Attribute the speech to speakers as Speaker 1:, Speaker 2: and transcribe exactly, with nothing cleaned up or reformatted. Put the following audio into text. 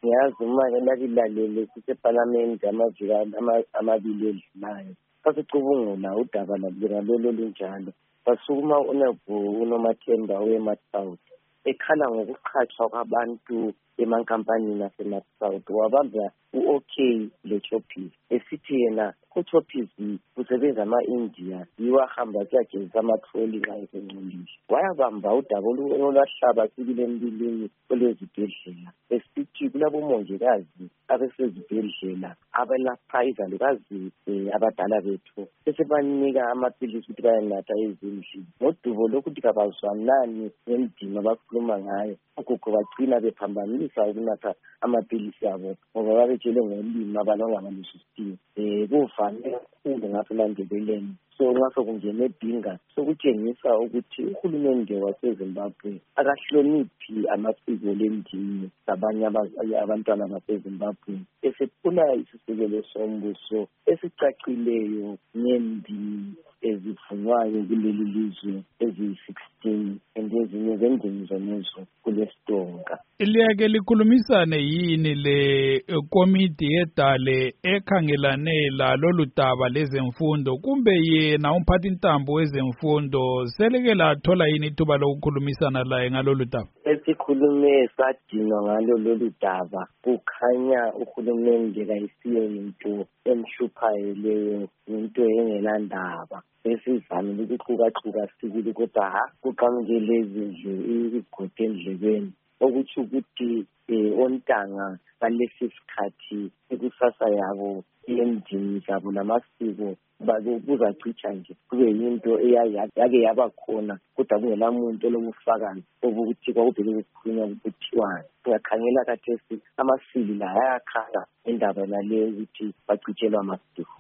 Speaker 1: ngiyazi uma ke lakilalele sisephalamende amaviki amabili edlulayo sasicubungula udaba lalo lunjalo basukuma uNomathemba weMatsouth ekhala ngokuqhatshwa kwabantu emankampanini aseMatsouth wabamba u-OK leChoppies esithi yena uChoppies usebenza ama-India yiwo ahamba kuyagezisa amatroli nxa esengcolile. Wayabamba udaba olwahlaba sibili embilini kwelezibhedlela esithi kulabomongikazi abesezibhedlela abelapha izalukazi abadala bethu besebanika amaphilisi ukuthi bayanatha ezindlini ngodubo lokuthi kabazwanani ngendima bakhuluma ngayo. Ugogo bagcina bephambanisa ukunatha amaphilisi abo ngoba babetshele ngolimi abangabalusisiyo. um kuvame kakhulu ngapha elandebeleni so nxa sokungena edinga sokutshengisa ukuthi uhulumende waseZimbabwe akahloniphi amasiko lendini zabanye abantwana baseZimbabwe esefuna isisekelo sombuso esicacileyo ngendimi ezivunywayo kuleli lizwe eziyi-sixteen and ezinye zendimi zonezo kulesitonga.
Speaker 2: Liyake likhulumisane yini le komiti yedale ekhangelane lolu daba lezemfundo kumbe yena umphathintambo wezemfundo seleke lathola yini ithuba lokukhulumisana laye ngalolu daba?
Speaker 1: Esikhulume sadinwa ngalo lolu daba kukhanya uhulumende kayisiyo into emhluphayo leyo into engelandaba esizamile ukuxukaxuka sibili kodwa ha kuqhamuke lezi nje igodi endlebeni okuthi ukuthi ontanga balesi sikhathi ikusasa yabo endini zabo namasiko kuzacitsha nje kube yinto yake yaba khona kodwa kungela muntu olobufakazi obukuthi kwakuvele kukhulunywa kuthiwani. Singakhangela khathesi amasili la ayakhala indaba naleyo ukuthi bacitshelwa amasiko.